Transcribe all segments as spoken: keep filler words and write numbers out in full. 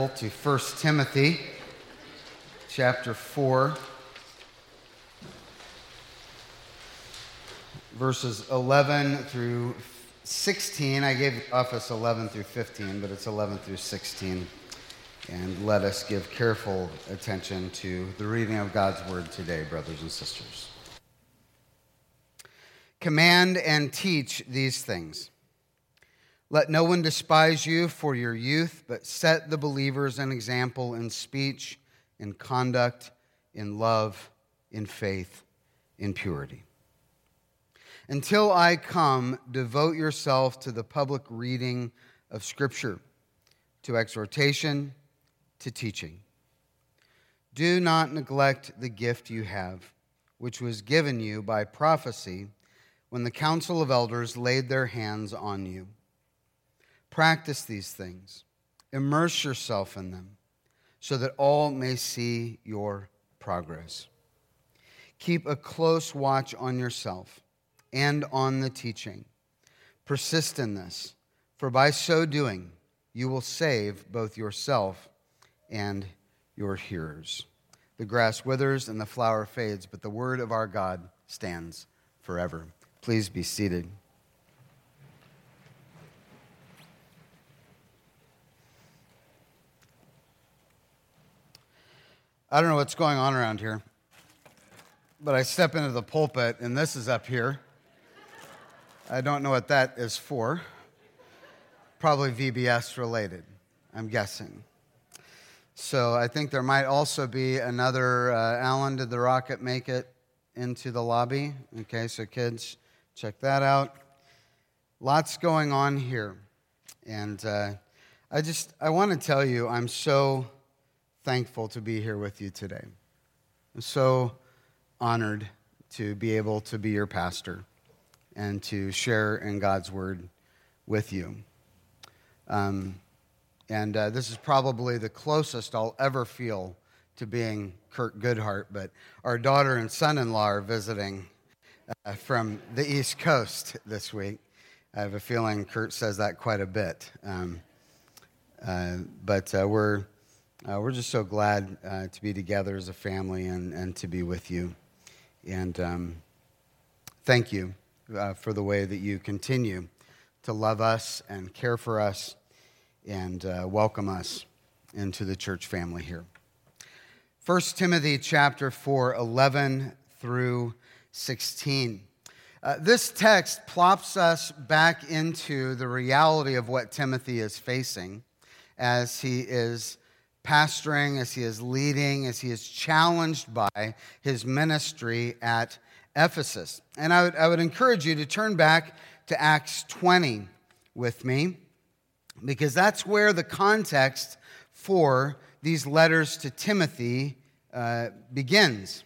To First Timothy chapter four, verses eleven through sixteen. I gave the office eleven through fifteen, but it's eleven through sixteen. And let us give careful attention to the reading of God's word today, brothers and sisters. Command and teach these things. Let no one despise you for your youth, but set the believers an example in speech, in conduct, in love, in faith, in purity. Until I come, devote yourself to the public reading of Scripture, to exhortation, to teaching. Do not neglect the gift you have, which was given you by prophecy when the council of elders laid their hands on you. Practice these things. Immerse yourself in them so that all may see your progress. Keep a close watch on yourself and on the teaching. Persist in this, for by so doing, you will save both yourself and your hearers. The grass withers and the flower fades, but the word of our God stands forever. Please be seated. I don't know what's going on around here, but I step into the pulpit and this is up here. I don't know what that is for. Probably V B S related, I'm guessing. So I think there might also be another, uh, Alan, did the rocket make it into the lobby? Okay, so kids, check that out. Lots going on here. And uh, I just, I want to tell you, I'm so thankful to be here with you today. I'm so honored to be able to be your pastor and to share in God's word with you. Um, and uh, this is probably the closest I'll ever feel to being Kurt Goodhart, but our daughter and son-in-law are visiting uh, from the East Coast this week. I have a feeling Kurt says that quite a bit. Um, uh, but uh, we're Uh, we're just so glad uh, to be together as a family and, and to be with you. And um, thank you uh, for the way that you continue to love us and care for us and uh, welcome us into the church family here. First Timothy chapter four, eleven through sixteen. Uh, this text plops us back into the reality of what Timothy is facing as he is pastoring, as he is leading, as he is challenged by his ministry at Ephesus. And I would, I would encourage you to turn back to Acts twenty with me, because that's where the context for these letters to Timothy uh, begins.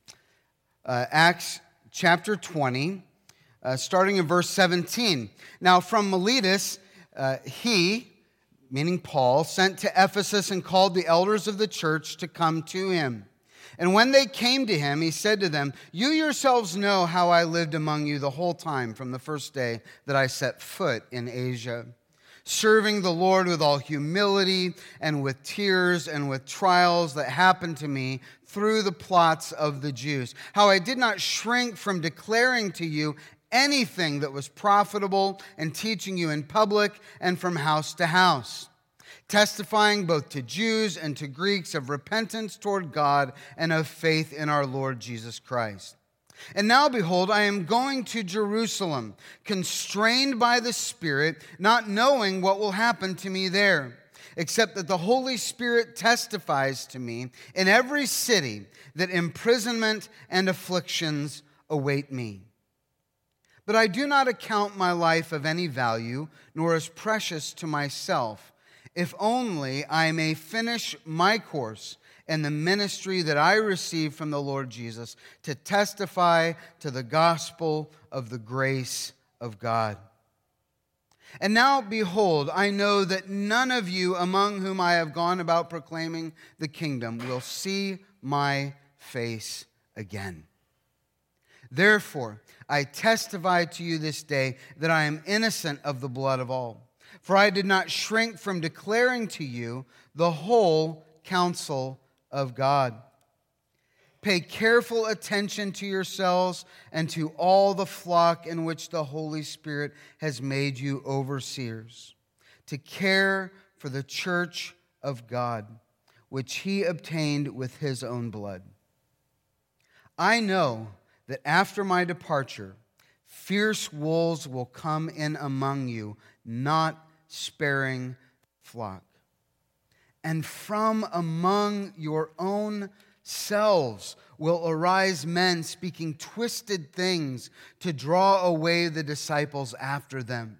Uh, Acts chapter twenty, uh, starting in verse seventeen. Now from Miletus, uh, he... meaning Paul, sent to Ephesus and called the elders of the church to come to him. And when they came to him, he said to them, "You yourselves know how I lived among you the whole time from the first day that I set foot in Asia, serving the Lord with all humility and with tears and with trials that happened to me through the plots of the Jews. How I did not shrink from declaring to you anything that was profitable and teaching you in public and from house to house, testifying both to Jews and to Greeks of repentance toward God and of faith in our Lord Jesus Christ. And now, behold, I am going to Jerusalem, constrained by the Spirit, not knowing what will happen to me there, except that the Holy Spirit testifies to me in every city that imprisonment and afflictions await me. But I do not account my life of any value, nor as precious to myself, if only I may finish my course in the ministry that I received from the Lord Jesus, to testify to the gospel of the grace of God. And now, behold, I know that none of you among whom I have gone about proclaiming the kingdom will see my face again. Therefore, I testify to you this day that I am innocent of the blood of all. For I did not shrink from declaring to you the whole counsel of God. Pay careful attention to yourselves and to all the flock in which the Holy Spirit has made you overseers, to care for the church of God, which he obtained with his own blood. I know that after my departure, fierce wolves will come in among you, not sparing flock. And from among your own selves will arise men speaking twisted things to draw away the disciples after them.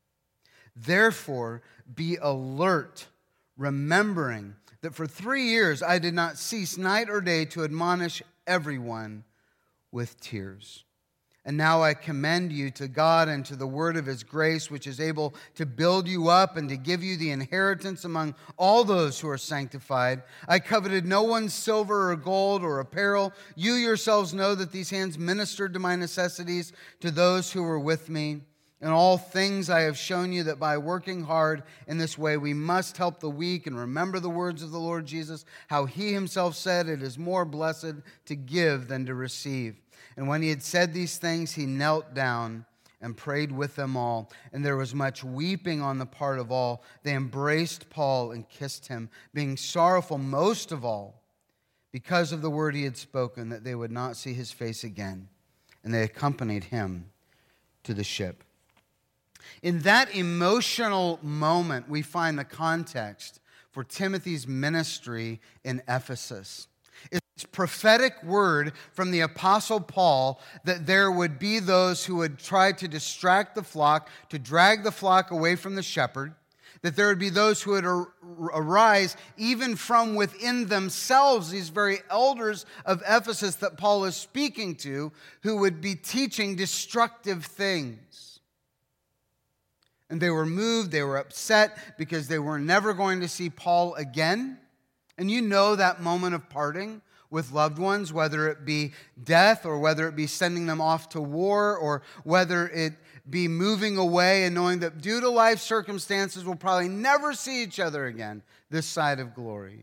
Therefore, be alert, remembering that for three years I did not cease night or day to admonish everyone with tears. And now I commend you to God and to the word of his grace, which is able to build you up and to give you the inheritance among all those who are sanctified. I coveted no one's silver or gold or apparel. You yourselves know that these hands ministered to my necessities to those who were with me. In all things I have shown you that by working hard in this way we must help the weak, and remember the words of the Lord Jesus, how he himself said, it is more blessed to give than to receive. And when he had said these things, he knelt down and prayed with them all. And there was much weeping on the part of all. They embraced Paul and kissed him, being sorrowful most of all because of the word he had spoken, that they would not see his face again. And they accompanied him to the ship. In that emotional moment, we find the context for Timothy's ministry in Ephesus. It's prophetic word from the Apostle Paul that there would be those who would try to distract the flock, to drag the flock away from the shepherd, that there would be those who would ar- arise even from within themselves, these very elders of Ephesus that Paul is speaking to, who would be teaching destructive things. And they were moved, they were upset because they were never going to see Paul again. And you know that moment of parting with loved ones, whether it be death or whether it be sending them off to war or whether it be moving away and knowing that due to life circumstances we'll probably never see each other again this side of glory.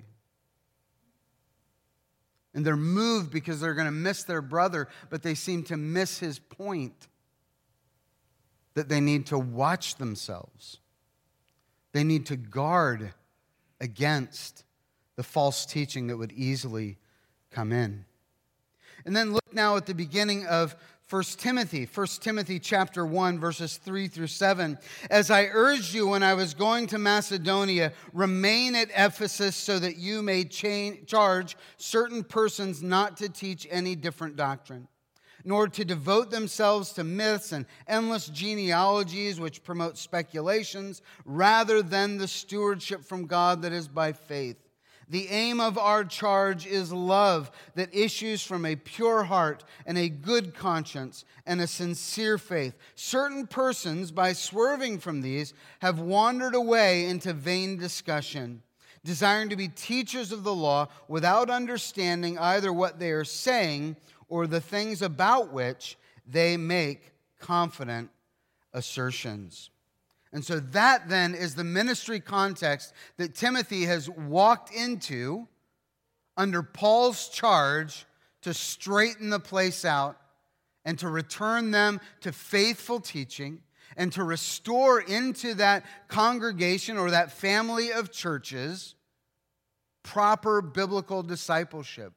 And they're moved because they're going to miss their brother, but they seem to miss his point that they need to watch themselves. They need to guard against the false teaching that would easily come in. And then look now at the beginning of First Timothy, First Timothy chapter one, verses three through seven. As I urged you when I was going to Macedonia, remain at Ephesus so that you may cha- charge certain persons not to teach any different doctrine, nor to devote themselves to myths and endless genealogies which promote speculations, rather than the stewardship from God that is by faith. The aim of our charge is love that issues from a pure heart and a good conscience and a sincere faith. Certain persons, by swerving from these, have wandered away into vain discussion, desiring to be teachers of the law without understanding either what they are saying or the things about which they make confident assertions. And so that then is the ministry context that Timothy has walked into under Paul's charge to straighten the place out and to return them to faithful teaching and to restore into that congregation or that family of churches proper biblical discipleship.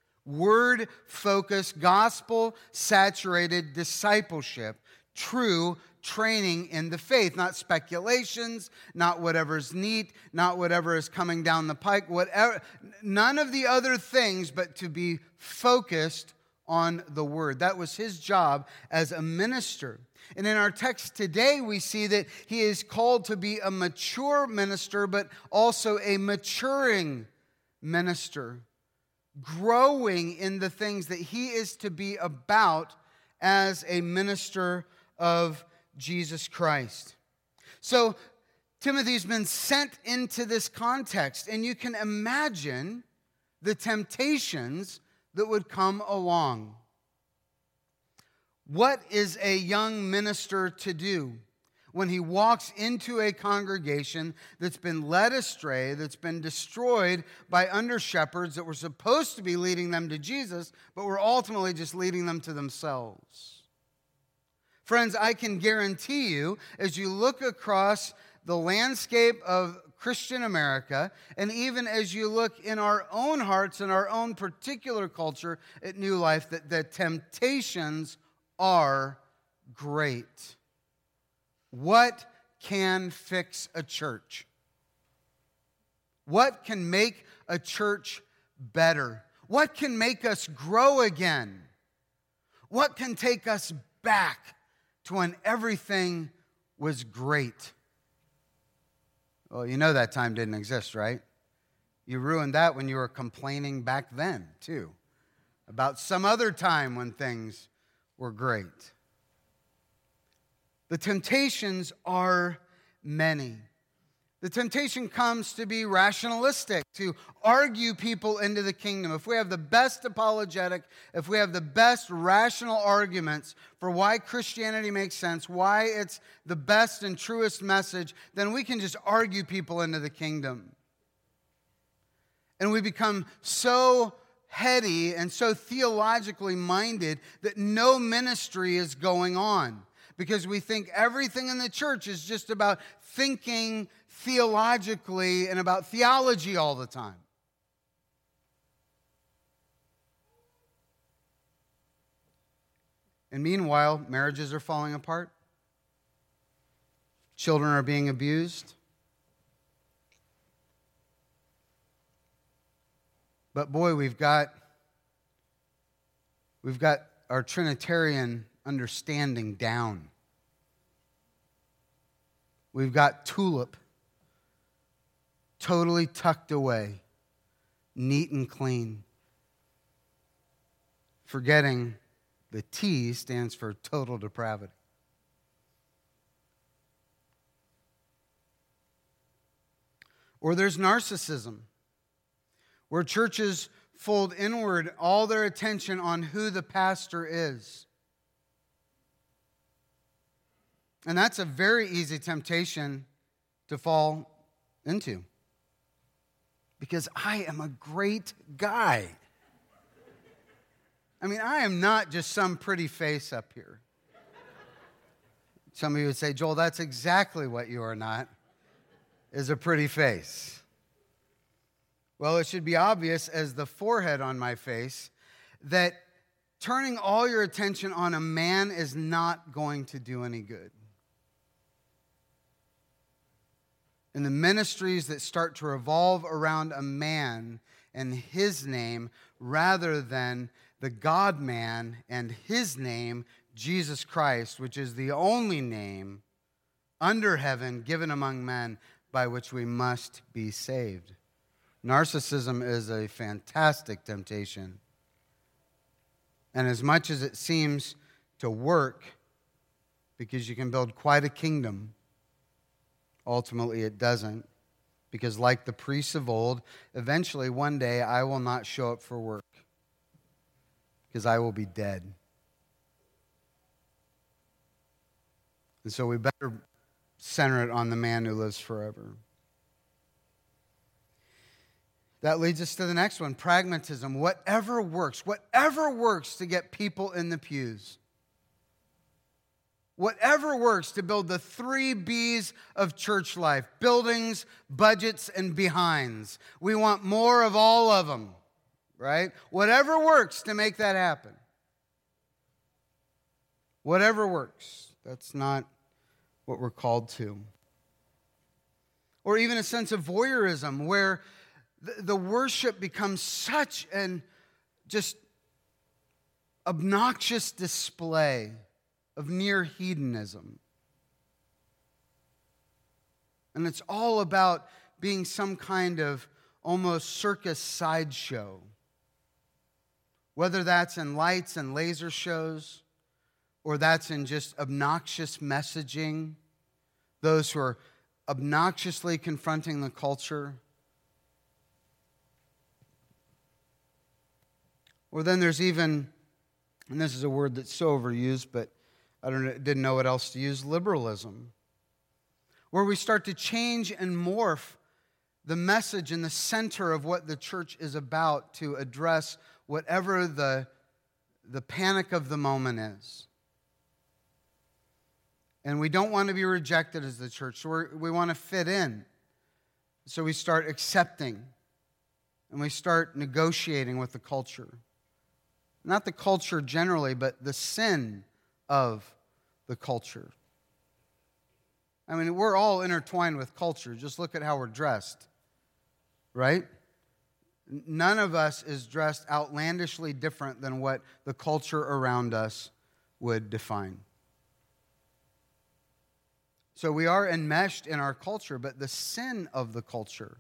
Word-focused, gospel-saturated discipleship, true training in the faith, not speculations, not whatever's neat, not whatever is coming down the pike, whatever, none of the other things, but to be focused on the word. That was his job as a minister. And in our text today, we see that he is called to be a mature minister, but also a maturing minister, growing in the things that he is to be about as a minister of Jesus Christ. So Timothy's been sent into this context, and you can imagine the temptations that would come along. What is a young minister to do when he walks into a congregation that's been led astray, that's been destroyed by under-shepherds that were supposed to be leading them to Jesus, but were ultimately just leading them to themselves. Friends, I can guarantee you, as you look across the landscape of Christian America, and even as you look in our own hearts and our own particular culture at New Life, that the temptations are great. What can fix a church? What can make a church better? What can make us grow again? What can take us back to when everything was great? Well, you know that time didn't exist, right? You ruined that when you were complaining back then, too, about some other time when things were great. The temptations are many. The temptation comes to be rationalistic, to argue people into the kingdom. If we have the best apologetic, if we have the best rational arguments for why Christianity makes sense, why it's the best and truest message, then we can just argue people into the kingdom. And we become so heady and so theologically minded that no ministry is going on, because we think everything in the church is just about thinking theologically and about theology all the time. And meanwhile, marriages are falling apart. Children are being abused. But boy, we've got we've got our Trinitarian understanding down. We've got tulip totally tucked away, neat and clean. Forgetting the T stands for total depravity. Or there's narcissism, where churches fold inward all their attention on who the pastor is. And that's a very easy temptation to fall into. Because I am a great guy. I mean, I am not just some pretty face up here. Some of you would say, Joel, that's exactly what you are not, is a pretty face. Well, it should be obvious as the forehead on my face that turning all your attention on a man is not going to do any good. And the ministries that start to revolve around a man and his name rather than the God-man and his name, Jesus Christ, which is the only name under heaven given among men by which we must be saved. Narcissism is a fantastic temptation. And as much as it seems to work, because you can build quite a kingdom, ultimately it doesn't. Because like the priests of old, eventually one day I will not show up for work. Because I will be dead. And so we better center it on the man who lives forever. That leads us to the next one, pragmatism. Whatever works, whatever works to get people in the pews. Whatever works to build the three B's of church life, buildings, budgets, and behinds. We want more of all of them, right? Whatever works to make that happen. Whatever works. That's not what we're called to. Or even a sense of voyeurism where the, the worship becomes such an just obnoxious display of near hedonism. And it's all about being some kind of almost circus sideshow. Whether that's in lights and laser shows, or that's in just obnoxious messaging, those who are obnoxiously confronting the culture. Or then there's even, and this is a word that's so overused, but I don't, didn't know what else to use, liberalism. where we start to change and morph the message in the center of what the church is about to address whatever the, the panic of the moment is. And we don't want to be rejected as the church, so we're, we want to fit in. So we start accepting, and we start negotiating with the culture. Not the culture generally, but the sin of the culture. I mean, we're all intertwined with culture. Just look at how we're dressed, right? None of us is dressed outlandishly different than what the culture around us would define. So we are enmeshed in our culture, but the sin of the culture,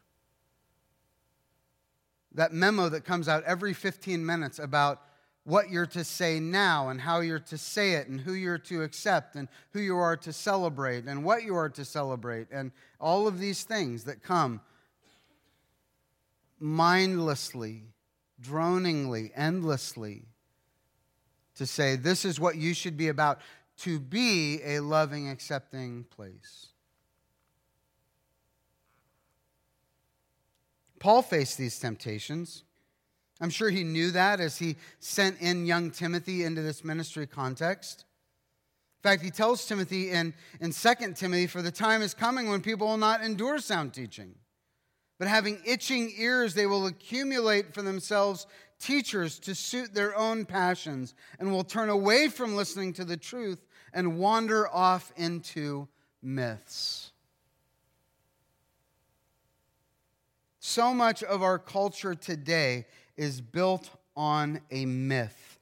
that memo that comes out every fifteen minutes about what you're to say now and how you're to say it and who you're to accept and who you are to celebrate and what you are to celebrate and all of these things that come mindlessly, droningly, endlessly to say this is what you should be about, to be a loving, accepting place. Paul faced these temptations. I'm sure he knew that as he sent in young Timothy into this ministry context. In fact, he tells Timothy in, in Second Timothy, for the time is coming when people will not endure sound teaching, but having itching ears, they will accumulate for themselves teachers to suit their own passions, and will turn away from listening to the truth and wander off into myths. So much of our culture today is built on a myth.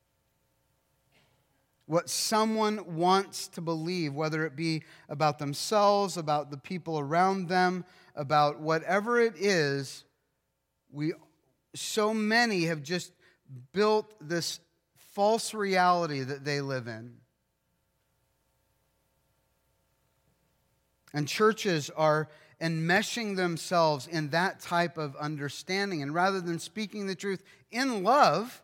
What someone wants to believe, whether it be about themselves, about the people around them, about whatever it is, we so many have just built this false reality that they live in. And churches are enmeshing themselves in that type of understanding. And rather than speaking the truth in love,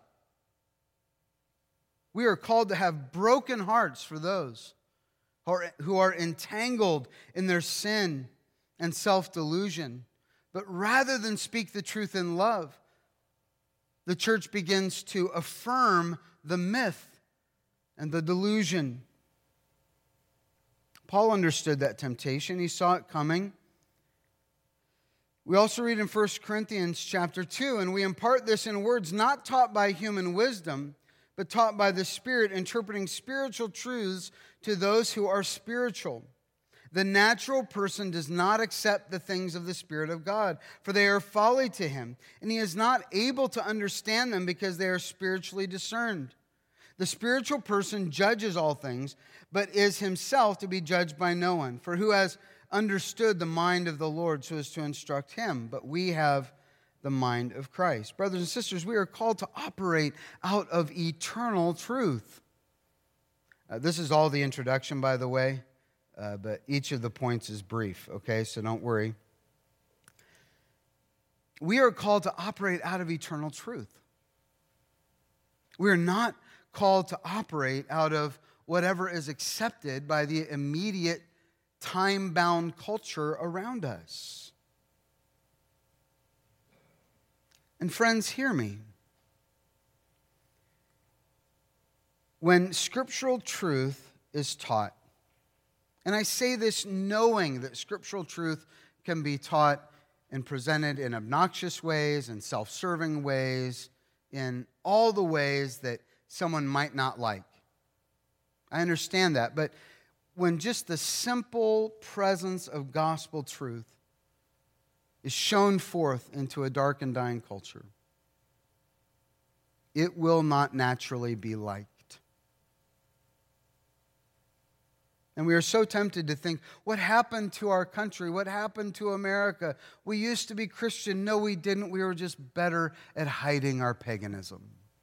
we are called to have broken hearts for those who are, who are entangled in their sin and self-delusion. But rather than speak the truth in love, the church begins to affirm the myth and the delusion. Paul understood that temptation. He saw it coming. We also read in First Corinthians chapter two, and we impart this in words not taught by human wisdom, but taught by the Spirit, interpreting spiritual truths to those who are spiritual. The natural person does not accept the things of the Spirit of God, for they are folly to him, and he is not able to understand them because they are spiritually discerned. The spiritual person judges all things, but is himself to be judged by no one. For who has understood the mind of the Lord so as to instruct him? But we have the mind of Christ. Brothers and sisters, we are called to operate out of eternal truth. Uh, this is all the introduction, by the way, uh, but each of the points is brief, okay? So don't worry. We are called to operate out of eternal truth. We are not called to operate out of whatever is accepted by the immediate time-bound culture around us. And friends, hear me. When scriptural truth is taught, and I say this knowing that scriptural truth can be taught and presented in obnoxious ways and self-serving ways, in all the ways that someone might not like. I understand that, but when just the simple presence of gospel truth is shown forth into a dark and dying culture, it will not naturally be liked. And we are so tempted to think, what happened to our country? What happened to America? We used to be Christian. No, we didn't. We were just better at hiding our paganism.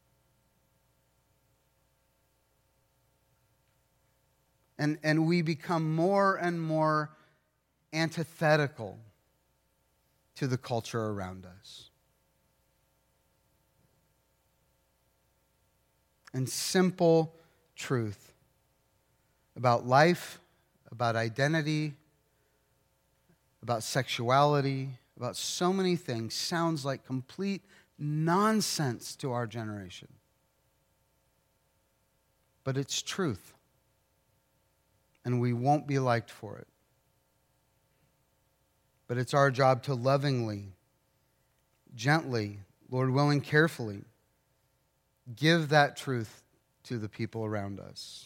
And, and we become more and more antithetical to the culture around us. And simple truth about life, about identity, about sexuality, about so many things sounds like complete nonsense to our generation. But it's truth. And we won't be liked for it. But it's our job to lovingly, gently, Lord willing, carefully give that truth to the people around us.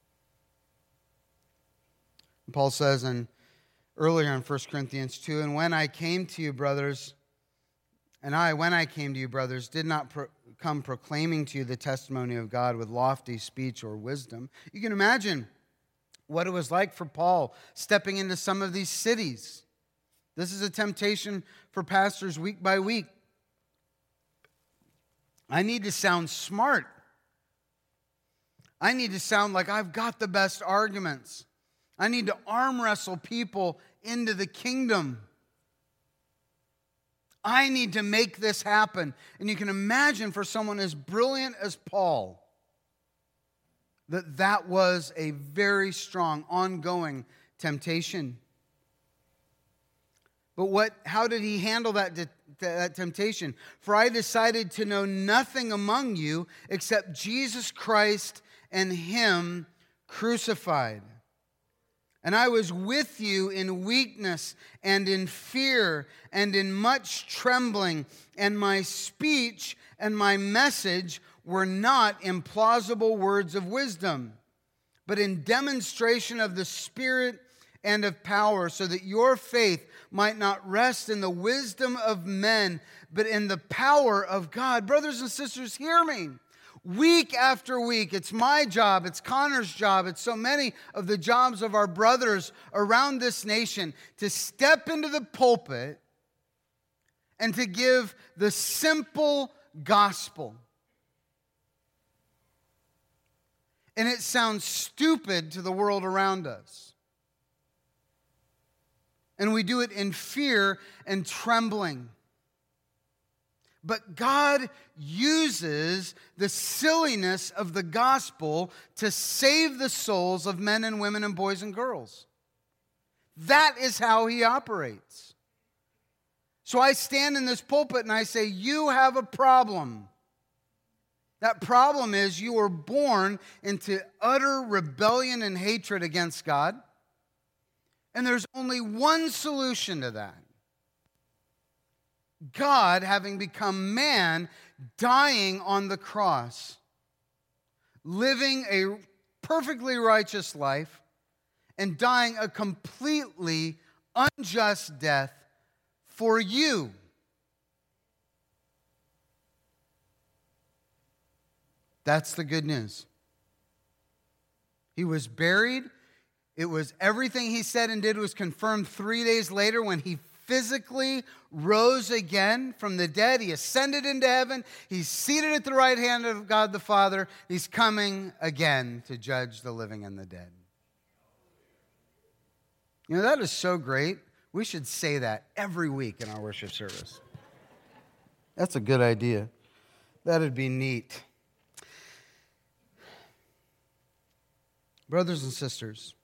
Paul says in, earlier in First Corinthians two, and when I came to you, brothers, and I, when I came to you, brothers, did not pro- come proclaiming to you the testimony of God with lofty speech or wisdom. You can imagine what it was like for Paul stepping into some of these cities. This is a temptation for pastors week by week. I need to sound smart. I need to sound like I've got the best arguments. I need to arm wrestle people into the kingdom. I need to make this happen. And you can imagine for someone as brilliant as Paul, that that was a very strong, ongoing temptation. But what? How did he handle that, that temptation? For I decided to know nothing among you except Jesus Christ and Him crucified. And I was with you in weakness and in fear and in much trembling, and my speech and my message were not implausible words of wisdom, but in demonstration of the Spirit and of power, so that your faith might not rest in the wisdom of men, but in the power of God. Brothers and sisters, hear me. Week after week, it's my job, it's Connor's job, it's so many of the jobs of our brothers around this nation to step into the pulpit and to give the simple gospel. And it sounds stupid to the world around us. And we do it in fear and trembling. But God uses the silliness of the gospel to save the souls of men and women and boys and girls. That is how He operates. So I stand in this pulpit and I say, you have a problem. That problem is you were born into utter rebellion and hatred against God. And there's only one solution to that. God, having become man, dying on the cross, living a perfectly righteous life, and dying a completely unjust death for you. That's the good news. He was buried. It was everything He said and did was confirmed three days later when He physically rose again from the dead. He ascended into heaven. He's seated at the right hand of God the Father. He's coming again to judge the living and the dead. You know, that is so great. We should say that every week in our worship service. That's a good idea. That'd be neat. Brothers and sisters,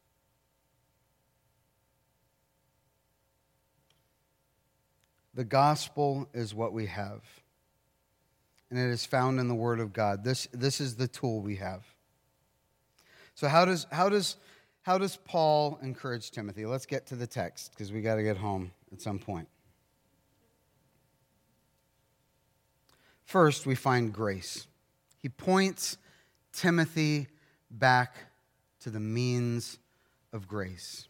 the gospel is what we have, and it is found in the Word of God. This, this is the tool we have. So how does, how does, how does Paul encourage Timothy? Let's get to the text, because we got to get home at some point. First, we find grace. He points Timothy back to the means of grace.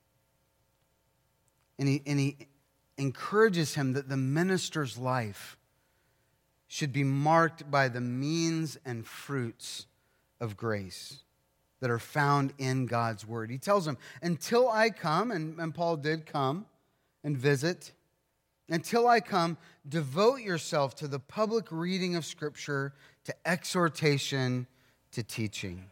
And he, and he encourages him that the minister's life should be marked by the means and fruits of grace that are found in God's Word. He tells him, until I come, and, and Paul did come and visit, until I come, devote yourself to the public reading of Scripture, to exhortation, to teaching.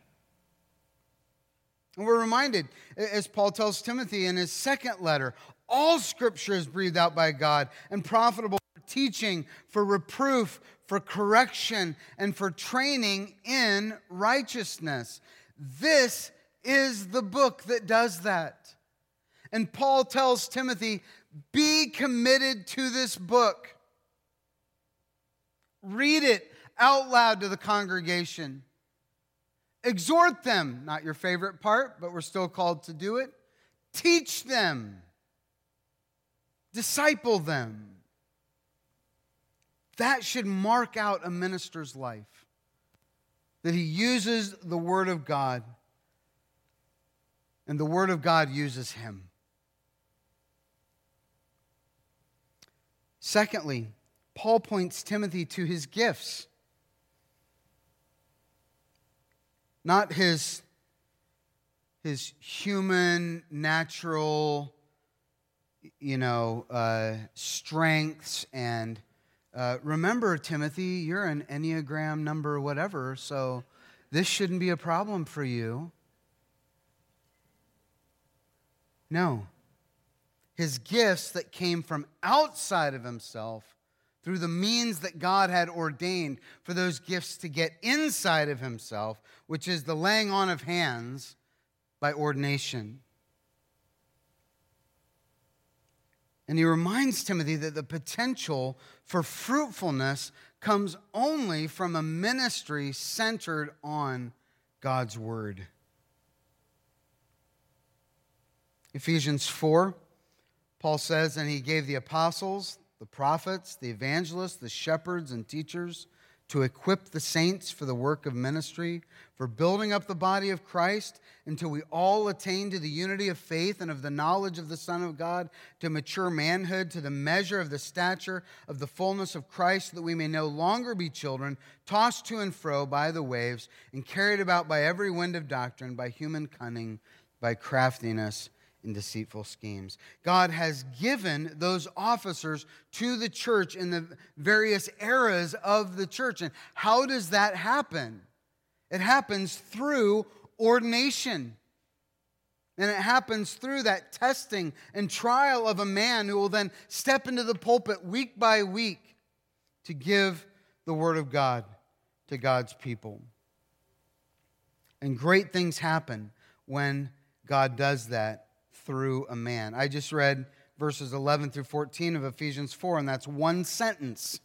And we're reminded, as Paul tells Timothy in his second letter, all Scripture is breathed out by God and profitable for teaching, for reproof, for correction, and for training in righteousness. This is the book that does that. And Paul tells Timothy, be committed to this book. Read it out loud to the congregation. Exhort them, not your favorite part, but we're still called to do it. Teach them. Disciple them. That should mark out a minister's life. That he uses the Word of God, and the Word of God uses him. Secondly, Paul points Timothy to his gifts. Not his, his human, natural, you know, uh, strengths. And uh, remember, Timothy, you're an Enneagram number whatever, so this shouldn't be a problem for you. No. His gifts that came from outside of himself through the means that God had ordained for those gifts to get inside of himself, which is the laying on of hands by ordination. And he reminds Timothy that the potential for fruitfulness comes only from a ministry centered on God's Word. Ephesians four, Paul says, and he gave the apostles, the prophets, the evangelists, the shepherds, and teachers to equip the saints for the work of ministry, for building up the body of Christ until we all attain to the unity of faith and of the knowledge of the Son of God, to mature manhood, to the measure of the stature of the fullness of Christ, that we may no longer be children, tossed to and fro by the waves and carried about by every wind of doctrine, by human cunning, by craftiness, in deceitful schemes. God has given those officers to the church in the various eras of the church. And how does that happen? It happens through ordination. And it happens through that testing and trial of a man who will then step into the pulpit week by week to give the Word of God to God's people. And great things happen when God does that through a man. I just read verses eleven through fourteen of Ephesians four, and that's one sentence.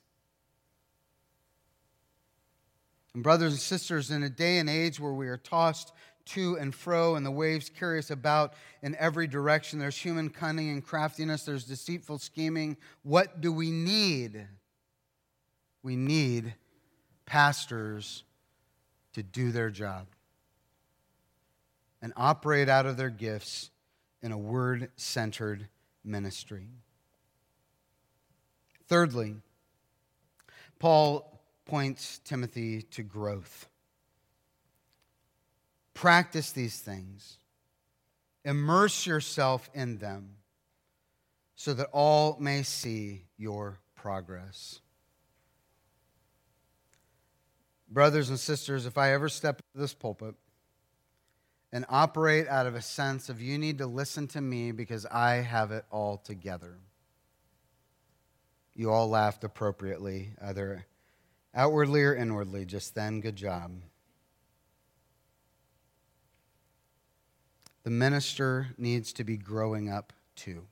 And brothers and sisters, in a day and age where we are tossed to and fro and the waves carry us about in every direction, there's human cunning and craftiness, there's deceitful scheming. What do we need? We need pastors to do their job and operate out of their gifts in a word-centered ministry. Thirdly, Paul points Timothy to growth. Practice these things. Immerse yourself in them so that all may see your progress. Brothers and sisters, if I ever step into this pulpit and operate out of a sense of you need to listen to me because I have it all together, you all laughed appropriately, either outwardly or inwardly. Just then, good job. The minister needs to be growing up too.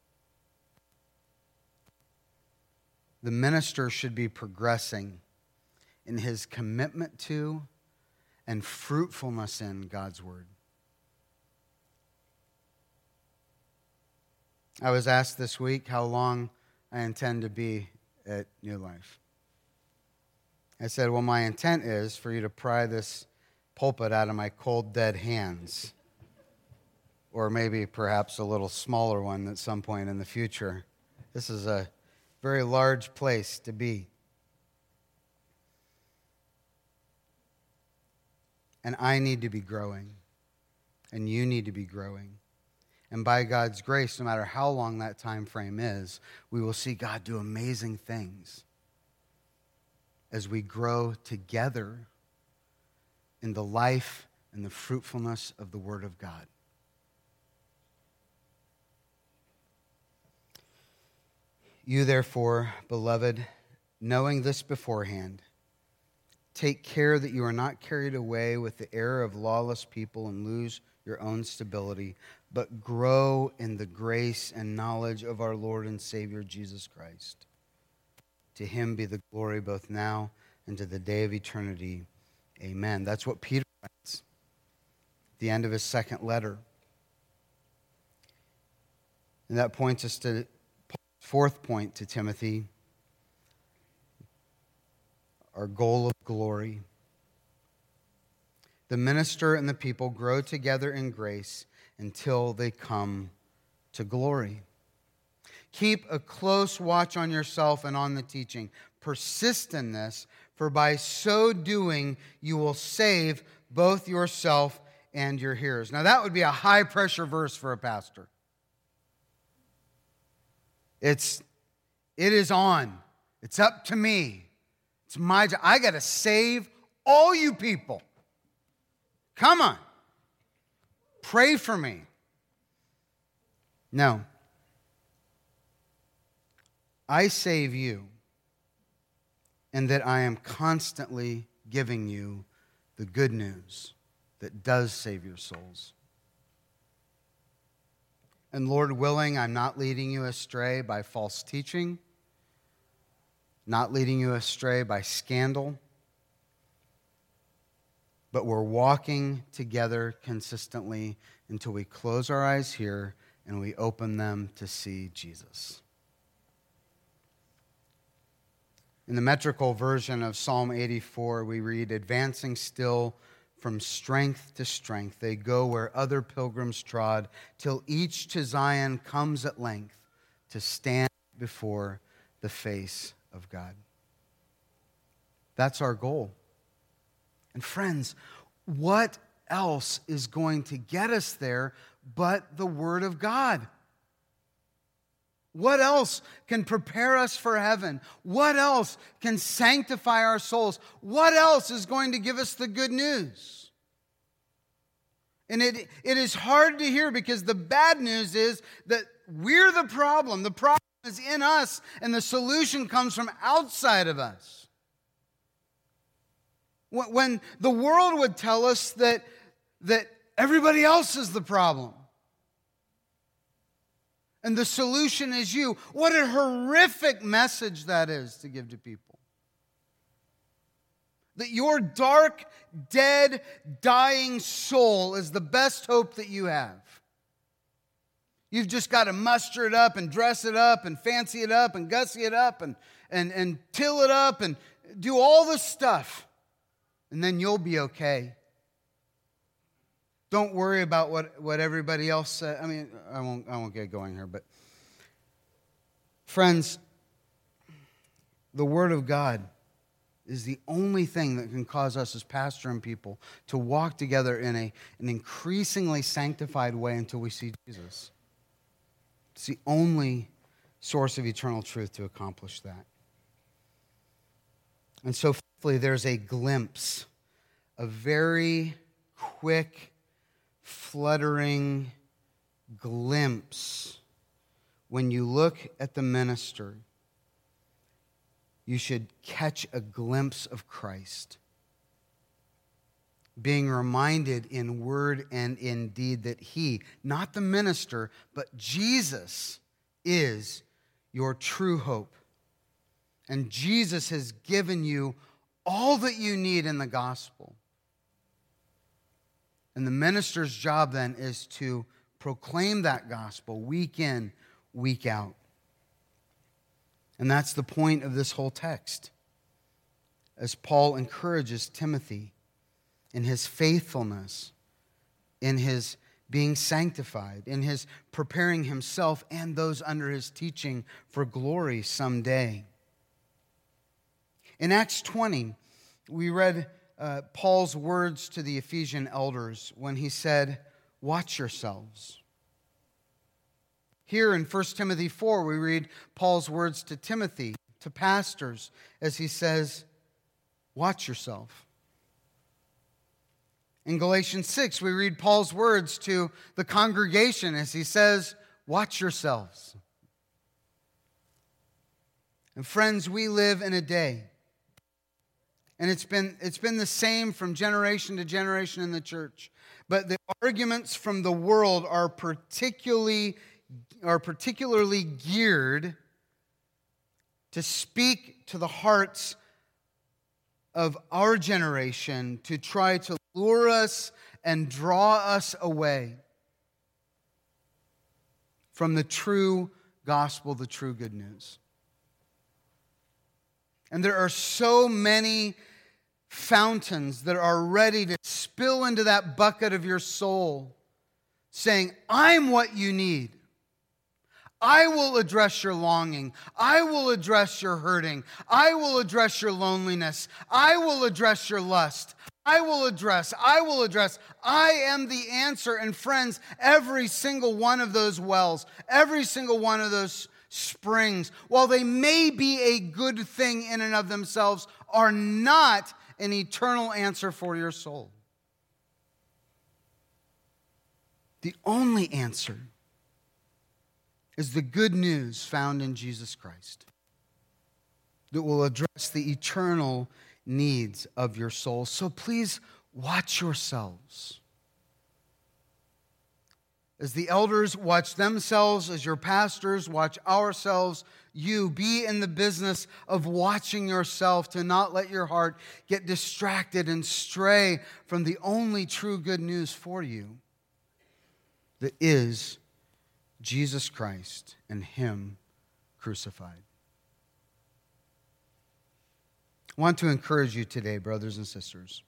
The minister should be progressing in his commitment to and fruitfulness in God's Word. I was asked this week how long I intend to be at New Life. I said, well, my intent is for you to pry this pulpit out of my cold, dead hands. Or maybe perhaps a little smaller one at some point in the future. This is a very large place to be. And I need to be growing. And you need to be growing. And by God's grace, no matter how long that time frame is, we will see God do amazing things as we grow together in the life and the fruitfulness of the Word of God. You, therefore, beloved, knowing this beforehand, take care that you are not carried away with the error of lawless people and lose your own stability, but grow in the grace and knowledge of our Lord and Savior Jesus Christ. To him be the glory both now and to the day of eternity. Amen. That's what Peter writes at the end of his second letter. And that points us to Paul's fourth point to Timothy, our goal of glory. The minister and the people grow together in grace until they come to glory. Keep a close watch on yourself and on the teaching. Persist in this, for by so doing you will save both yourself and your hearers. Now that would be a high-pressure verse for a pastor. It's, it is on. It's up to me. It's my job. I got to save all you people. Come on. Pray for me. No. I save you, and that I am constantly giving you the good news that does save your souls. And Lord willing, I'm not leading you astray by false teaching, not leading you astray by scandal, but we're walking together consistently until we close our eyes here and we open them to see Jesus. In the metrical version of Psalm eighty-four, we read, advancing still from strength to strength, they go where other pilgrims trod, till each to Zion comes at length to stand before the face of God. That's our goal. And friends, what else is going to get us there but the Word of God? What else can prepare us for heaven? What else can sanctify our souls? What else is going to give us the good news? And it, it is hard to hear because the bad news is that we're the problem. The problem is in us, and the solution comes from outside of us. When the world would tell us that, that everybody else is the problem, and the solution is you. What a horrific message that is to give to people. That your dark, dead, dying soul is the best hope that you have. You've just got to muster it up and dress it up and fancy it up and gussy it up and, and, and till it up and do all this stuff. And then you'll be okay. Don't worry about what, what everybody else said. I mean, I won't, I won't get going here, but friends, the Word of God is the only thing that can cause us as pastor and people to walk together in a, an increasingly sanctified way until we see Jesus. It's the only source of eternal truth to accomplish that. And so, fifthly, there's a glimpse, a very quick, fluttering glimpse. When you look at the minister, you should catch a glimpse of Christ, being reminded in word and in deed that he, not the minister, but Jesus is your true hope. And Jesus has given you all that you need in the gospel. And the minister's job then is to proclaim that gospel week in, week out. And that's the point of this whole text. As Paul encourages Timothy in his faithfulness, in his being sanctified, in his preparing himself and those under his teaching for glory someday. In Acts twenty, we read uh, Paul's words to the Ephesian elders when he said, "Watch yourselves." Here in First Timothy four, we read Paul's words to Timothy, to pastors, as he says, "Watch yourself." In Galatians six, we read Paul's words to the congregation as he says, "Watch yourselves." And friends, we live in a day, and it's been, it's been the same from generation to generation in the church. But the arguments from the world are particularly, are particularly geared to speak to the hearts of our generation, to try to lure us and draw us away from the true gospel, the true good news. And there are so many fountains that are ready to spill into that bucket of your soul, saying, I'm what you need. I will address your longing. I will address your hurting. I will address your loneliness. I will address your lust. I will address, I will address. I am the answer. And friends, every single one of those wells, every single one of those springs, while they may be a good thing in and of themselves, are not an eternal answer for your soul. The only answer is the good news found in Jesus Christ that will address the eternal needs of your soul. So please watch yourselves. As the elders watch themselves, as your pastors watch ourselves, you be in the business of watching yourself to not let your heart get distracted and stray from the only true good news for you, that is Jesus Christ and Him crucified. I want to encourage you today, brothers and sisters,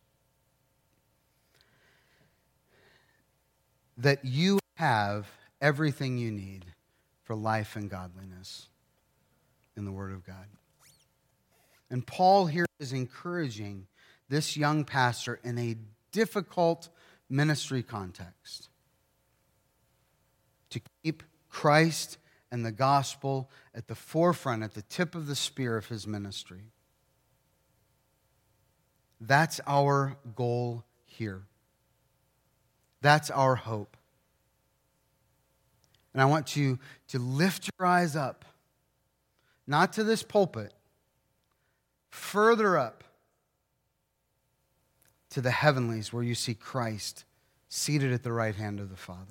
that you have everything you need for life and godliness in the Word of God. And Paul here is encouraging this young pastor in a difficult ministry context to keep Christ and the gospel at the forefront, at the tip of the spear of his ministry. That's our goal here. That's our hope. And I want you to lift your eyes up, not to this pulpit, further up to the heavenlies where you see Christ seated at the right hand of the Father.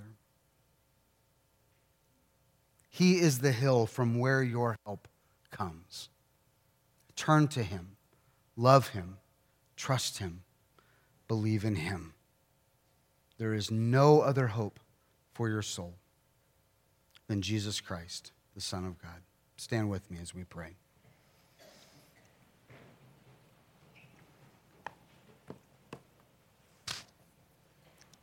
He is the hill from where your help comes. Turn to Him, love Him, trust Him, believe in Him. There is no other hope for your soul than Jesus Christ, the Son of God. Stand with me as we pray.